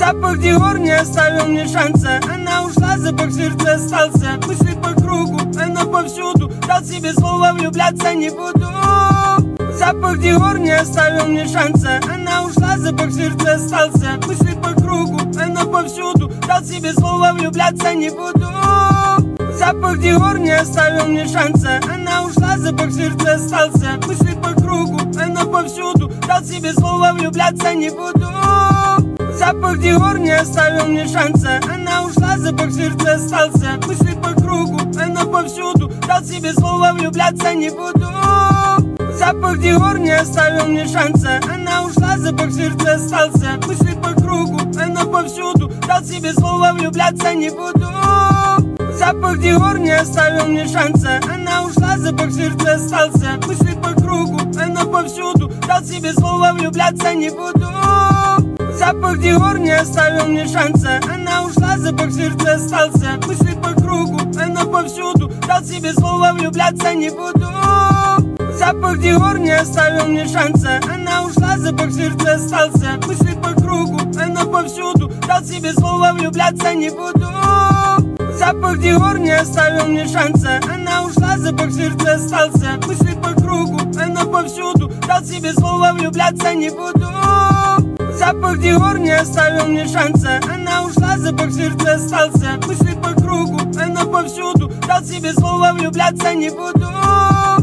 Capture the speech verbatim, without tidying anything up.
Запах Диор не оставил мне шанса. Она ушла, запах сердца остался. Мысли по кругу, она повсюду. Дал себе слово, влюбляться не буду. Запах Диор не оставил мне шанса. Она ушла, запах сердца остался. Мысли по кругу, она повсюду. Дал себе слово, влюбляться не буду. Запах Диор не оставил мне шанса. Она ушла, запах сердца остался. Мысли по кругу, она повсюду. Дал себе слово, влюбляться не буду. Запах Диор не оставил мне шанса. Она ушла, запах сердца остался. Мысли по кругу, она повсюду. Дал себе слово, влюбляться не буду. Запах Диор не оставил мне шанса. Она ушла, запах сердца остался. Мысли по кругу, она повсюду. Дал себе слово, влюбляться не буду. Запах Диор не оставил мне шанса. Она ушла, запах сердца остался. Мысли по кругу, она повсюду. Дал себе слово, влюбляться не буду. Запах Диор не оставил мне шанса. Она ушла, запах сердца остался. Мысли по кругу, она повсюду. Дал себе слово, влюбляться не буду. Запах Диор не оставил мне шанса. Она ушла, запах сердца остался. Мысли по кругу, она повсюду. Дал себе слово, влюбляться не буду. Запах Диор не оставил мне шанса. Она ушла, запах сердца остался. Мысли по кругу, она повсюду. Дал себе слово, влюбляться не буду. Запах Диор не оставил мне шанса. Она ушла, запах сердца остался. Мысли по кругу, она повсюду. Дал себе слово, влюбляться не буду.